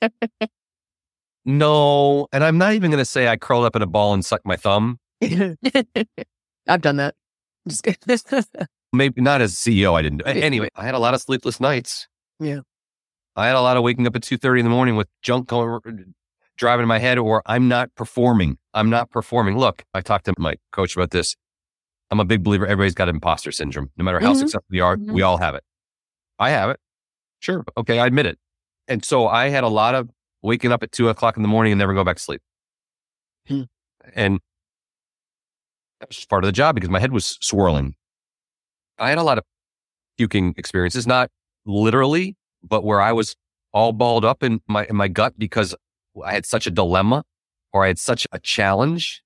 No, and I'm not even going to say I curled up in a ball and sucked my thumb. I've done that. Just Maybe not as a C E O. I didn't. Anyway, I had a lot of sleepless nights. Yeah. I had a lot of waking up at two thirty in the morning with junk going, driving in my head, or I'm not performing. I'm not performing. Look, I talked to my coach about this. I'm a big believer. Everybody's got imposter syndrome. No matter how mm-hmm. successful we are, mm-hmm. we all have it. I have it. Sure. Okay. I admit it. And so I had a lot of waking up at two o'clock in the morning and never go back to sleep. Hmm. And that was just part of the job because my head was swirling. I had a lot of puking experiences, not literally, but where I was all balled up in my in my gut because I had such a dilemma or I had such a challenge.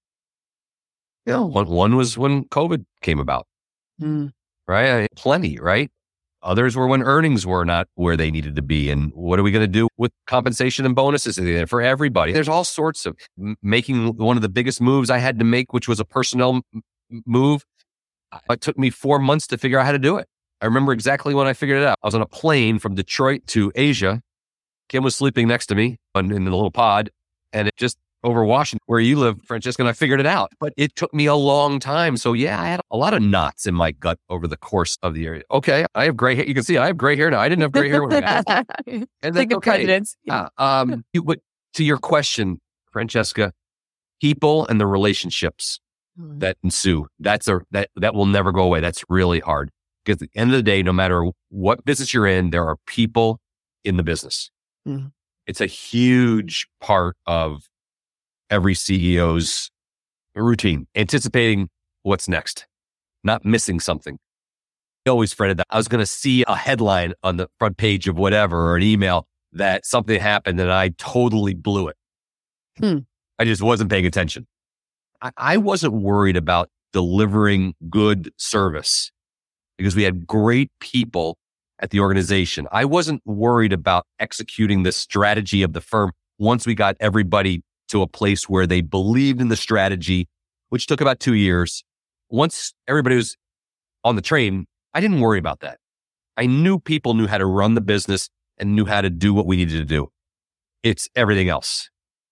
You know, one, one was when COVID came about, hmm. right? I, plenty, right? Others were when earnings were not where they needed to be. And what are we going to do with compensation and bonuses for everybody? There's all sorts of making one of the biggest moves I had to make, which was a personnel m- move. It took me four months to figure out how to do it. I remember exactly when I figured it out. I was on a plane from Detroit to Asia. Kim was sleeping next to me in, in the little pod, and it just over Washington, where you live, Francesca, and I figured it out. But it took me a long time. So yeah, I had a lot of knots in my gut over the course of the year. Okay, I have gray hair. You can see I have gray hair now. I didn't have gray hair when I got it. And Think of okay. presidents. Uh, um, you, but to your question, Francesca, people and the relationships mm. that ensue, that's a that that will never go away. That's really hard. Because at the end of the day, no matter what business you're in, there are people in the business. Mm. It's a huge part of every C E O's routine, anticipating what's next, not missing something. I always fretted that I was going to see a headline on the front page of whatever or an email that something happened and I totally blew it. Hmm. I just wasn't paying attention. I, I wasn't worried about delivering good service because we had great people at the organization. I wasn't worried about executing the strategy of the firm once we got everybody to a place where they believed in the strategy, which took about two years. Once everybody was on the train, I didn't worry about that. I knew people knew how to run the business and knew how to do what we needed to do. It's everything else.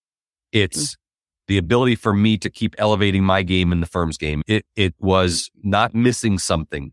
It's the ability for me to keep elevating my game in the firm's game. It it was not missing something.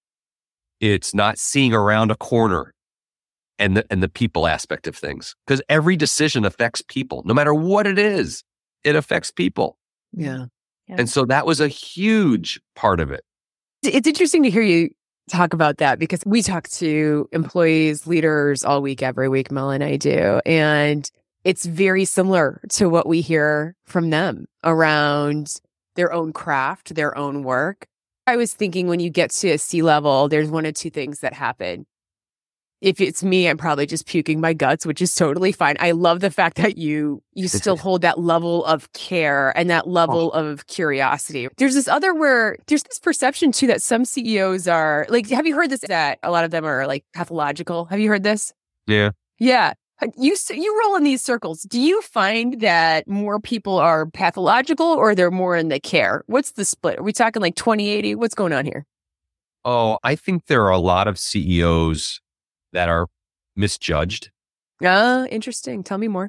It's not seeing around a corner. And the, and the people aspect of things. Because every decision affects people. No matter what it is, it affects people. Yeah. yeah. And so that was a huge part of it. It's interesting to hear you talk about that because we talk to employees, leaders all week, every week, Mel and I do. And it's very similar to what we hear from them around their own craft, their own work. I was thinking when you get to a C-level, there's one of two things that happen. If it's me, I'm probably just puking my guts, which is totally fine. I love the fact that you you still hold that level of care and that level oh. of curiosity. There's this other where there's this perception too that some C E Os are like, have you heard this? That a lot of them are like pathological. Have you heard this? Yeah. Yeah. You you roll in these circles. Do you find that more people are pathological or they're more in the care? What's the split? Are we talking like twenty eighty? What's going on here? Oh, I think there are a lot of C E Os that are misjudged. Ah, uh, interesting. Tell me more.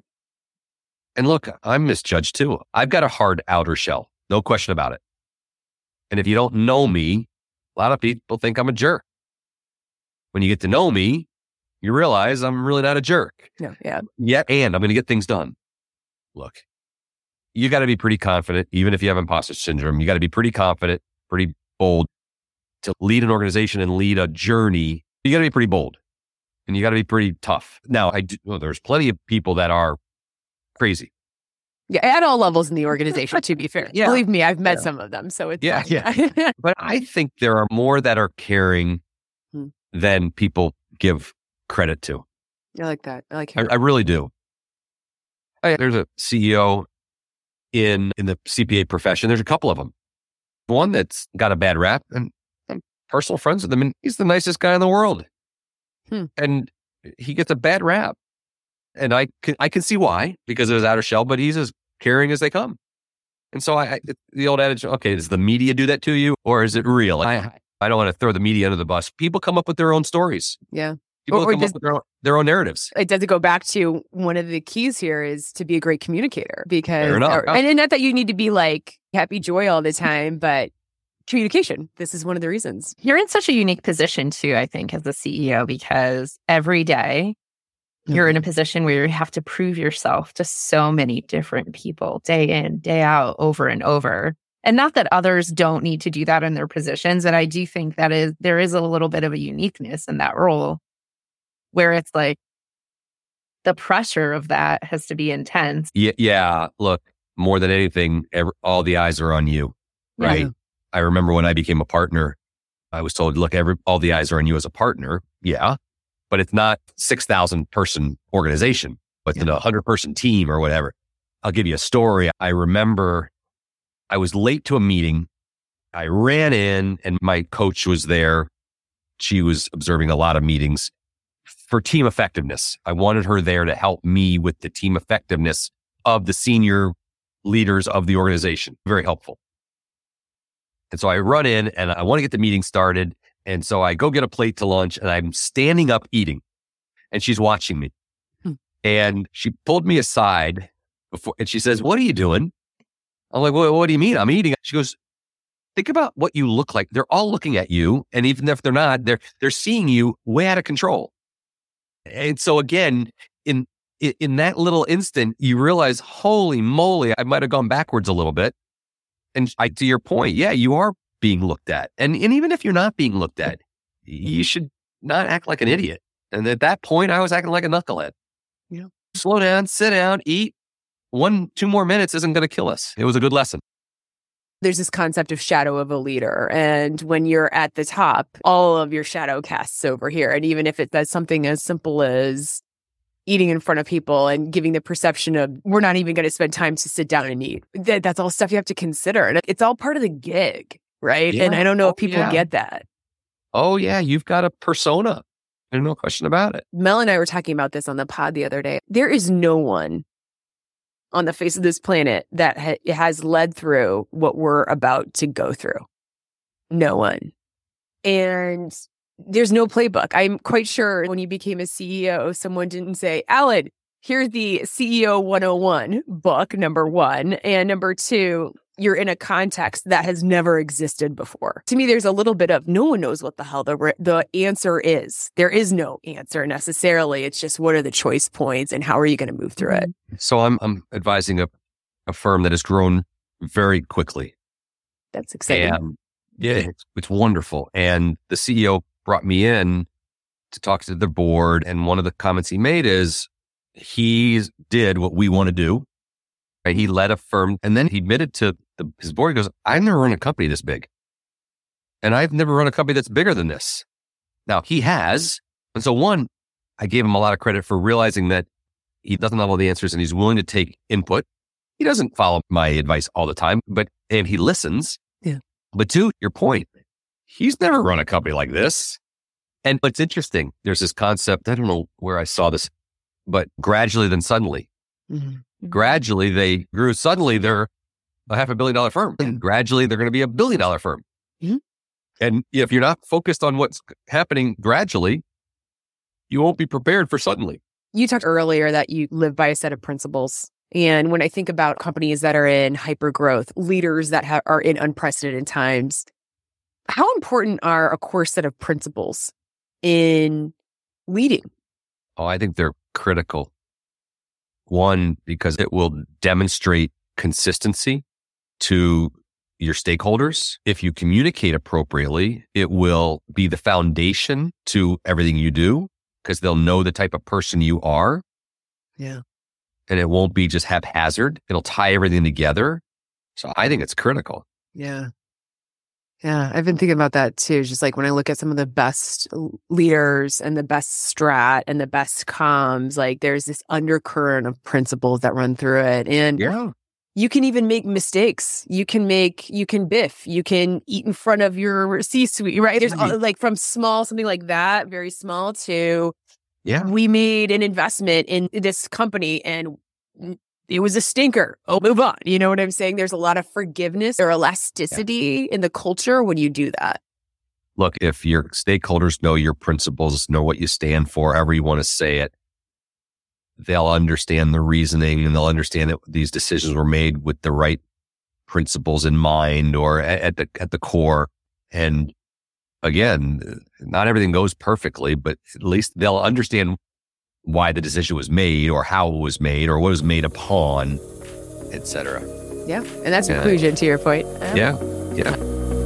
And look, I'm misjudged too. I've got a hard outer shell. No question about it. And if you don't know me, a lot of people think I'm a jerk. When you get to know me, you realize I'm really not a jerk. Yeah, yeah. Yet, and I'm going to get things done. Look, you got to be pretty confident, even if you have imposter syndrome. You got to be pretty confident, pretty bold to lead an organization and lead a journey. You got to be pretty bold. and you got to be pretty tough. Now, I do, well, there's plenty of people that are crazy. Yeah, at all levels in the organization, to be fair. Yeah. Believe me, I've met Yeah. some of them, so it's Yeah, fine. yeah. But I think there are more that are caring Hmm. than people give credit to. I like that. I like I, hearing I really do. I, there's a C E O in in the C P A profession. There's a couple of them. One that's got a bad rap, and I'm personal friends with him, and he's the nicest guy in the world. Hmm. And he gets a bad rap, and I can I can see why, because it was out of shell. But he's as caring as they come. And so I, I the old adage, okay, does the media do that to you, or is it real? I I don't want to throw the media under the bus. People come up with their own stories. Yeah. People Or- or come does- up with their own, their own narratives. It does go back to one of the keys here is to be a great communicator because, Fair enough. or- and, and not that you need to be like happy joy all the time, but communication. This is one of the reasons. You're in such a unique position too, I think, as a C E O, because every day you're in a position where you have to prove yourself to so many different people day in, day out, over and over. And not that others don't need to do that in their positions. And I do think that is there is a little bit of a uniqueness in that role where it's like the pressure of that has to be intense. Yeah, yeah. Look, more than anything, ev all the eyes are on you, right? Yeah. I remember when I became a partner, I was told, look, every all the eyes are on you as a partner. Yeah, but it's not six thousand person organization, but it's a hundred person team or whatever. I'll give you a story. I remember I was late to a meeting. I ran in and my coach was there. She was observing a lot of meetings for team effectiveness. I wanted her there to help me with the team effectiveness of the senior leaders of the organization. Very helpful. And so I run in and I want to get the meeting started. And so I go get a plate to lunch and I'm standing up eating and she's watching me. Hmm. And she pulled me aside before, and she says, "What are you doing?" I'm like, well, what do you mean? I'm eating. She goes, "Think about what you look like. They're all looking at you. And even if they're not, they're, they're seeing you way out of control." And so again, in, in that little instant, you realize, holy moly, I might've gone backwards a little bit. And I, to your point, yeah, you are being looked at. And, and even if you're not being looked at, you should not act like an idiot. And at that point, I was acting like a knucklehead. Yeah. Slow down, sit down, eat. One, two more minutes isn't going to kill us. It was a good lesson. There's this concept of shadow of a leader. And when you're at the top, all of your shadow casts over here. And even if it does something as simple as eating in front of people and giving the perception of we're not even going to spend time to sit down and eat, that, that's all stuff you have to consider. And it's all part of the gig, right? Yeah. And I don't know Oh, if people yeah. get that. Oh, yeah, you've got a persona. There's no question about it. Mel and I were talking about this on the pod the other day. There is no one on the face of this planet that ha- has led through what we're about to go through. No one. And there's no playbook. I'm quite sure when you became a C E O, someone didn't say, "Alan, here's the C E O one oh one book, number one. And number two, you're in a context that has never existed before." To me, there's a little bit of no one knows what the hell the, re- the answer is. There is no answer necessarily. It's just what are the choice points and how are you going to move through it? So I'm I'm advising a, a firm that has grown very quickly. That's exciting. And yeah, it's, it's wonderful. And the C E O brought me in to talk to the board. And one of the comments he made is he did what we want to do. Right? He led a firm and then he admitted to the, his board, he goes, "I've never run a company this big. And I've never run a company that's bigger than this." Now he has. And so one, I gave him a lot of credit for realizing that he doesn't have all the answers and he's willing to take input. He doesn't follow my advice all the time, but and he listens. Yeah. But two, your point, he's never run a company like this. And it's interesting. There's this concept, I don't know where I saw this, but gradually then suddenly. Mm-hmm. Gradually they grew. Suddenly they're a half a billion dollar firm. And gradually they're going to be a billion dollar firm. Mm-hmm. And if you're not focused on what's happening gradually, you won't be prepared for suddenly. You talked earlier that you live by a set of principles. And when I think about companies that are in hyper growth, leaders that ha- are in unprecedented times, how important are a core set of principles in leading? Oh, I think they're critical. One, because it will demonstrate consistency to your stakeholders. If you communicate appropriately, it will be the foundation to everything you do. because they'll know the type of person you are. Yeah. And it won't be just haphazard. It'll tie everything together. So I think it's critical. Yeah. Yeah. I've been thinking about that too. Just like when I look at some of the best leaders and the best strat and the best comms, like there's this undercurrent of principles that run through it. And Yeah. you can even make mistakes. You can make, you can biff, you can eat in front of your C-suite, right? There's all, like from small, something like that, very small to, Yeah. we made an investment in this company and it was a stinker. Oh, move on. You know what I'm saying? There's a lot of forgiveness or elasticity yeah. in the culture when you do that. Look, if your stakeholders know your principles, know what you stand for, however you want to say it, they'll understand the reasoning and they'll understand that these decisions were made with the right principles in mind or at the at the core. And again, not everything goes perfectly, but at least they'll understand why the decision was made or how it was made or what it was made upon, et cetera. Yeah. And that's yeah. inclusion to your point. Yeah. Yeah.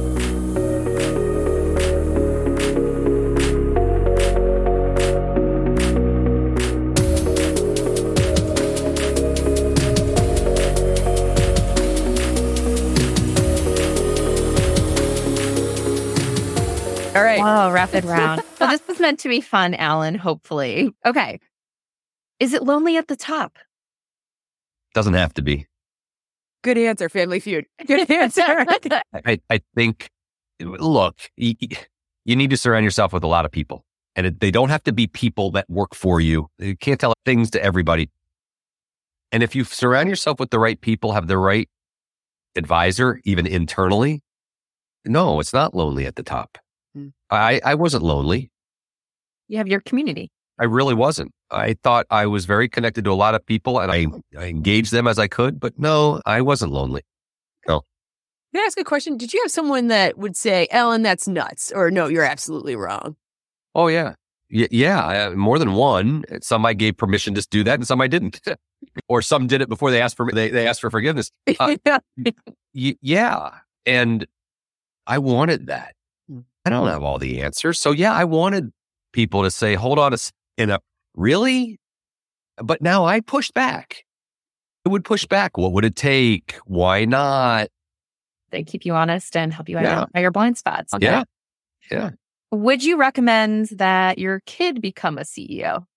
All right. Whoa, rapid round. Well, this was meant to be fun, Alan, hopefully. Okay. Is it lonely at the top? Doesn't have to be. Good answer, Family Feud. Good answer. I, I think, look, you, you need to surround yourself with a lot of people. And it, they don't have to be people that work for you. You can't tell things to everybody. And if you surround yourself with the right people, have the right advisor, even internally, no, it's not lonely at the top. Hmm. I, I wasn't lonely. You have your community. I really wasn't. I thought I was very connected to a lot of people and I, I engaged them as I could, but no, I wasn't lonely. No. Can I ask a question? Did you have someone that would say, Ellen, that's nuts? Or no, you're absolutely wrong? Oh, yeah. Y- yeah. More than one. Some I gave permission to do that and some I didn't. Or some did it before they asked for they, they asked for forgiveness. Uh, y- yeah. And I wanted that. I don't have all the answers. So yeah, I wanted people to say, hold on a in a really? But now I pushed back. I would push back. What would it take? Why not? They keep you honest and help you yeah. identify your blind spots. Okay. Yeah. Yeah. Would you recommend that your kid become a C E O?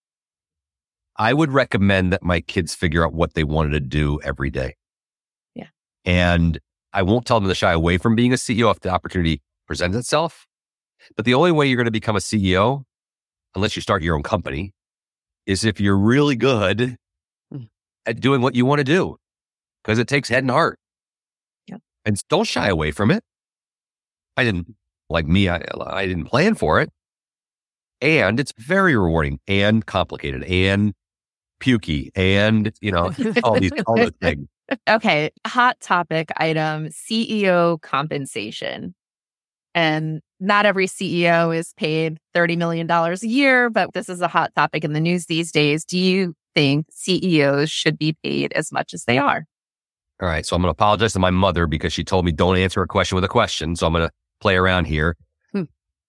I would recommend that my kids figure out what they wanted to do every day. Yeah. And I won't tell them to shy away from being a C E O if the opportunity presents itself. But the only way you're going to become a C E O, unless you start your own company, is if you're really good at doing what you want to do, because it takes head and heart. Yeah. And don't shy away from it. I didn't, like me, I, I didn't plan for it. And it's very rewarding and complicated and pukey and, you know, all these, all those things. Okay. Hot topic item, C E O compensation. And not every C E O is paid thirty million dollars a year, but this is a hot topic in the news these days. Do you think C E Os should be paid as much as they are? All right. So I'm going to apologize to my mother because she told me don't answer a question with a question. So I'm going to play around here. Hmm.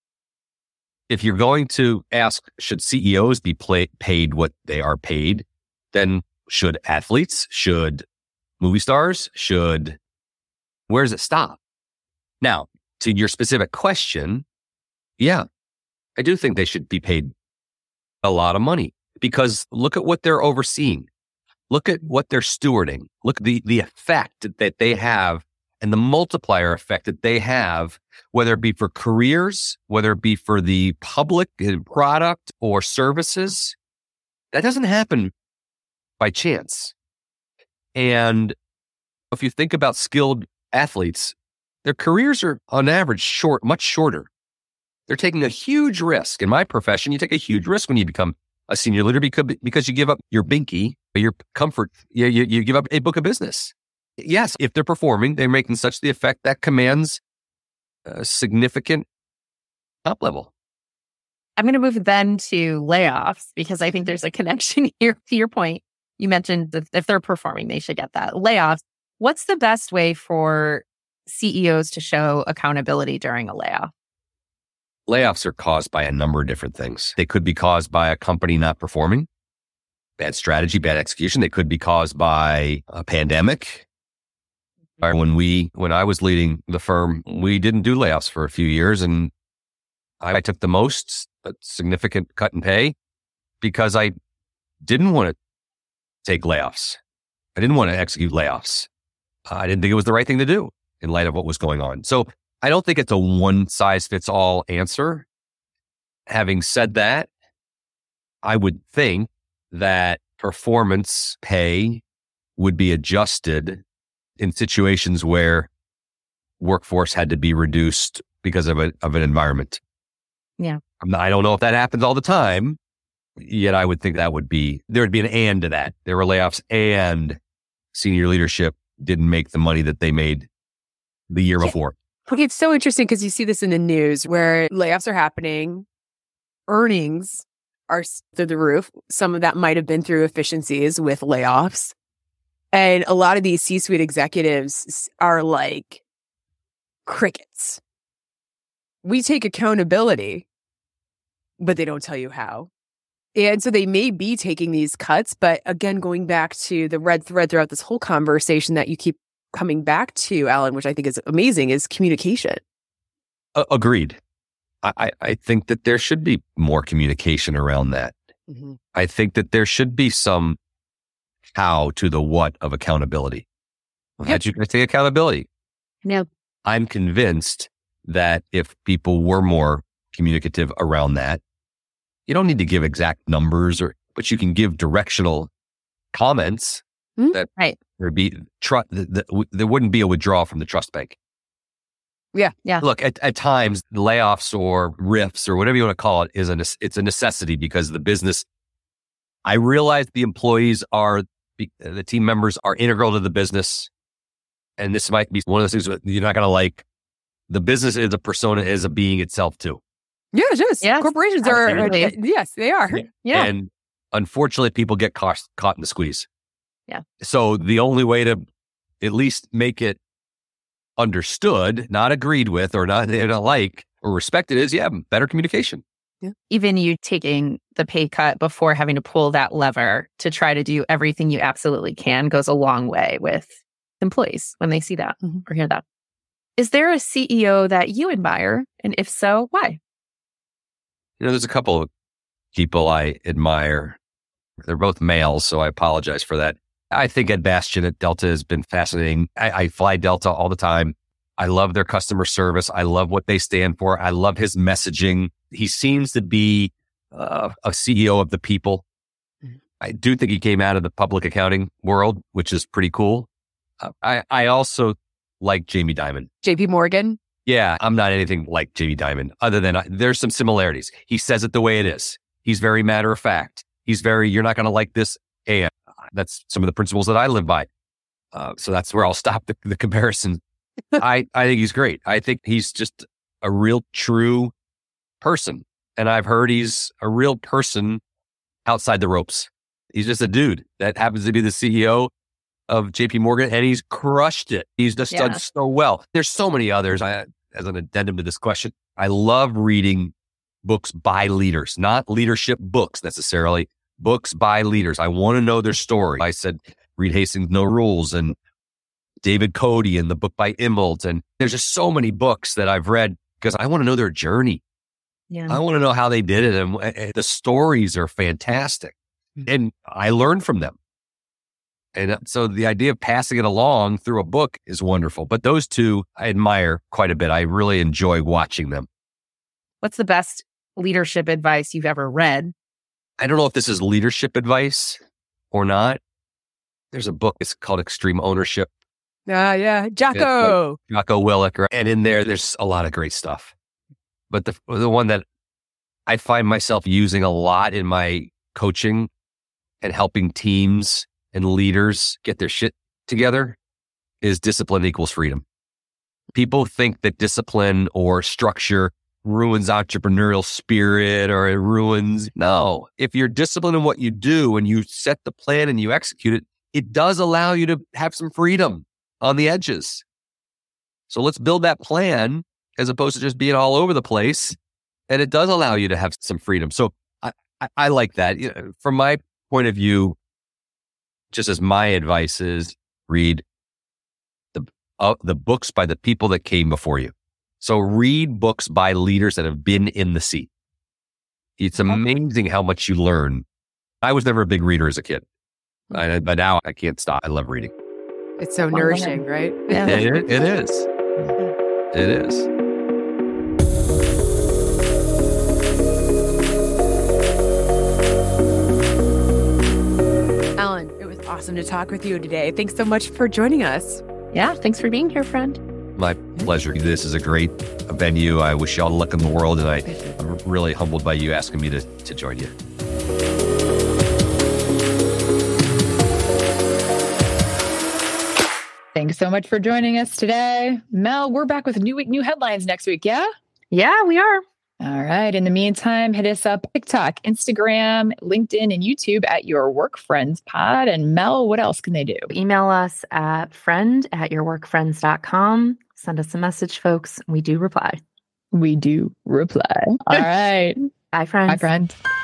If you're going to ask, should C E Os be play, paid what they are paid, then should athletes, should movie stars, should, where does it stop? Now, to your specific question, yeah, I do think they should be paid a lot of money because look at what they're overseeing. Look at what they're stewarding. Look at the, the effect that they have and the multiplier effect that they have, whether it be for careers, whether it be for the public product or services. That doesn't happen by chance. And if you think about skilled athletes, their careers are on average short, much shorter. They're taking a huge risk. In my profession, you take a huge risk when you become a senior leader because, because you give up your binky, your comfort, you, you, you give up a book of business. Yes, if they're performing, they're making such the effect that commands a significant top level. I'm going to move then to layoffs because I think there's a connection here to your point. You mentioned that if they're performing, they should get that. Layoffs. What's the best way for C E Os to show accountability during a layoff? Layoffs are caused by a number of different things. They could be caused by a company not performing, bad strategy, bad execution. They could be caused by a pandemic. Or when we, when I was leading the firm, we didn't do layoffs for a few years, and I, I took the most significant cut in pay because I didn't want to take layoffs. I didn't want to execute layoffs. Uh, I didn't think it was the right thing to do in light of what was going on. So I don't think it's a one size fits all answer. Having said that, I would think that performance pay would be adjusted in situations where workforce had to be reduced because of a, of an environment. Yeah. I'm not, I don't know if that happens all the time, yet I would think that would be, there would be an and to that. There were layoffs and senior leadership didn't make the money that they made the year Yeah. before. Okay, it's so interesting because you see this in the news where layoffs are happening, earnings are s- through the roof. Some of that might have been through efficiencies with layoffs. And a lot of these C-suite executives s- are like crickets. We take accountability, but they don't tell you how. And so they may be taking these cuts, but again, going back to the red thread throughout this whole conversation that you keep coming back to, Alan, which I think is amazing, is communication. Uh, agreed. I, I, I think that there should be more communication around that. Mm-hmm. I think that there should be some how to the what of accountability. Yep. That you can take accountability. Yeah. I'm convinced that if people were more communicative around that, you don't need to give exact numbers, or but you can give directional comments. Mm, that right. there'd be tr- the, the, w- there wouldn't be a withdrawal from the trust bank. Yeah. Yeah. Look, at, at times layoffs or rifts or whatever you want to call it is a ne- it's a necessity because the business. I realize the employees are the team members are integral to the business, and this might be one of those things that you're not going to like. The business is a persona, is a being itself too. Yeah, it is. Yes, Corporations are, are, absolutely. yes, they are. Yeah. And unfortunately, people get caught, caught in the squeeze. Yeah. So the only way to at least make it understood, not agreed with, or not, they don't like or respected is, yeah, better communication. Even you taking the pay cut before having to pull that lever to try to do everything you absolutely can goes a long way with employees when they see that Mm-hmm. or hear that. Is there a C E O that you admire? And if so, why? You know, there's a couple of people I admire. They're both males, so I apologize for that. I think Ed Bastian at Delta has been fascinating. I, I fly Delta all the time. I love their customer service. I love what they stand for. I love his messaging. He seems to be uh, a C E O of the people. Mhm. I do think he came out of the public accounting world, which is pretty cool. Uh, I, I also like Jamie Dimon. J P Morgan. Yeah, I'm not anything like Jamie Dimon, other than uh, there's some similarities. He says it the way it is. He's very matter of fact. He's very, you're not going to like this. And that's some of the principles that I live by. Uh, so that's where I'll stop the, the comparison. I, I think he's great. I think he's just a real true person. And I've heard he's a real person outside the ropes. He's just a dude that happens to be the C E O of J P Morgan, and he's crushed it. He's just Yeah. done so well. There's so many others. I, as an addendum to this question, I love reading books by leaders, not leadership books necessarily, books by leaders. I want to know their story. I said, Reed Hastings, No Rules, and David Cody, and the book by Immelt. And there's just so many books that I've read because I want to know their journey. Yeah. I want to know how they did it. And, and the stories are fantastic. And I learn from them. And so the idea of passing it along through a book is wonderful. But those two I admire quite a bit. I really enjoy watching them. What's the best leadership advice you've ever read? I don't know if this is leadership advice or not. There's a book, it's called Extreme Ownership. Ah, yeah. Jocko. Jocko Willink. right? And in there, there's a lot of great stuff. But the the one that I find myself using a lot in my coaching and helping teams and leaders get their shit together is discipline equals freedom. People think that discipline or structure ruins entrepreneurial spirit or it ruins. No, if you're disciplined in what you do and you set the plan and you execute it, it does allow you to have some freedom on the edges. So let's build that plan as opposed to just being all over the place And it does allow you to have some freedom. So I, I, I like that. You know, from my point of view, just as my advice is read the uh, the books by the people that came before you. So read books by leaders that have been in the seat. It's amazing how much you learn. I was never a big reader as a kid, I, but now I can't stop. I love reading. It's so nourishing, right? Yeah. It, it is. It is. Ellen, it was awesome to talk with you today. Thanks so much for joining us. Yeah, thanks for being here, friend. My pleasure. This is a great venue. I wish you all the luck in the world, and I, I'm really humbled by you asking me to, to join you. Thanks so much for joining us today. Mel, we're back with new week, new headlines next week, yeah? Yeah, we are. All right. In the meantime, hit us up TikTok, Instagram, LinkedIn, and YouTube at Your Work Friends Pod. And Mel, what else can they do? Email us at friend at yourworkfriends dot com. Send us a message, folks. We do reply. We do reply. All right. Bye, friends. Bye, friend.